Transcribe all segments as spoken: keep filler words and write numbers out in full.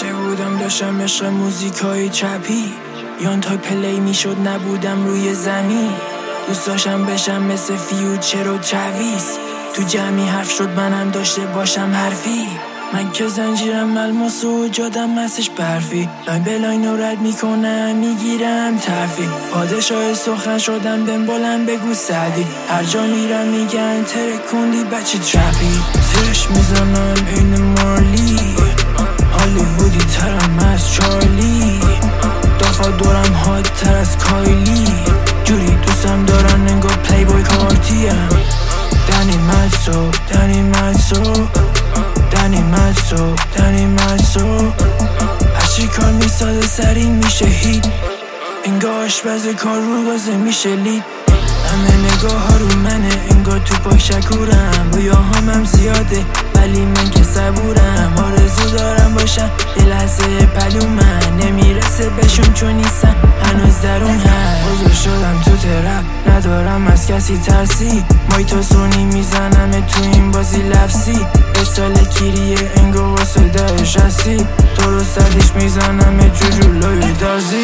بچه بودم داشتم عشق موزیکای چپی، یان تا پلی میشد نبودم روی زمین. دوست داشتم بشم مثل فیوچر و چویس، تو جمعی حرف شد منم داشته باشم حرفی. من که زنجیرم ملموس و جادم مسش برفی، لاین به لاین رو رد میکنم میگیرم ترفی. پادشاه سخن شدم بهم بلند بگو سعدی، هر جا میرم میگن ترکوندی بچه ترپی. زیرش میزنم این مارلی، هالیوودی ترم از چارلی، دافا دورم هات تر از کایلی. جوری دوستم دارن انگار پلی بوی کارتیم. دنی ملسو دنی ملسو دنی ملسو دنی ملسو هرچی کار میساده سری میشه هیت، انگار آشپز کار رو گازه میشه لید. همه نگاه ها رو منه انگار تو پاک شکورم، رویاهام هم زیاده ولی من که صبورم. آرزو دارم باشم یه لحظه پلو، من نمیرسه بهشون چون نیستم هنوز درون هست. بزرگ شدم تو ترپ ندارم از کسی ترسی، مایتو سونی میزنم تو این بازی لفظی. به سال کیریه انگار واسه دهش هستی، تو رو سرش میزنم جوجولای درزی.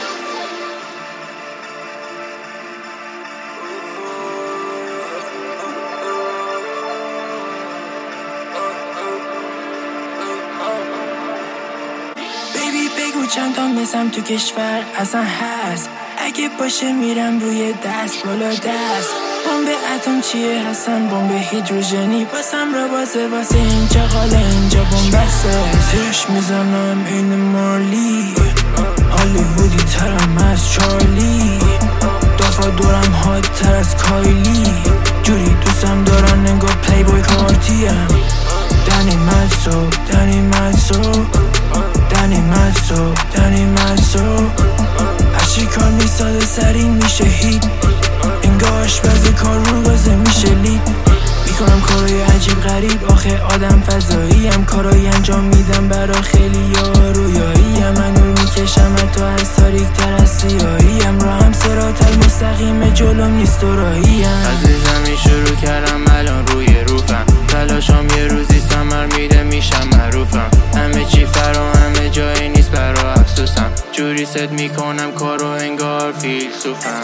بگو چند تا مثم تو کشور اصلا هست، اگه باشه میرم روی دست بالا دست. بمب اتم چیه هستن بمب هیدروژنی، باسم را بازه واسه اینجا قاله اینجا بمبسته. زیرش میزنم این مارلی، هالیوودی ترم از چارلی، دافا دورم هات تر از کایلی. جوری دوستم دارن انگار پلی بوی کارتیم. دنی ملسو دنی ملسو دنی ملسو دنی ملسو هرچی کار میساده سری میشه هیت، انگار آشپز کار رو گازه میشه لید. میکنم کارای عجیب غریب آخه آدم فضاییم، کارای انجام میدم برا خیلی یا رویاییم. من نور میکشم حتی از تاریک تر از سیاهیم، را هم صراط المستقیم جلوم نیست و راهیم. عزیزمی شروع کردم الان روی روفم، تلاشام یه روزی ثمر میده میشم معروفم. همه چی فراهمه جایی نیست برا افسوسم، جوری ست میکنم کارو انگار فیلسوفم.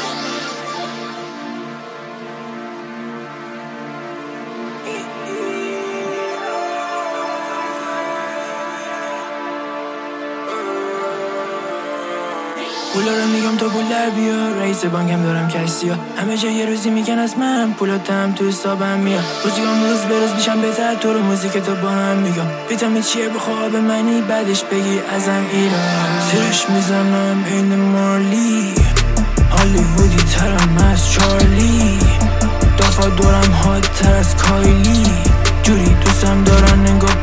پولا رو میگم تا پول در بیا، رئیس بانکم دارم کسیا، همه جا یه روزی میگن از من پولاتم تو حسابم میاد. روزیام روز به روز میشم بهتر، تو رو موزیک تو با هم میگم. ویتامین چیه بخواب منی بعدش بگی ازم ایران. زیرش میزنم این مارلی، هالیوودی ترم از چارلی، دافا دورم هات تر از کایلی. جوری دوستم دارن انگار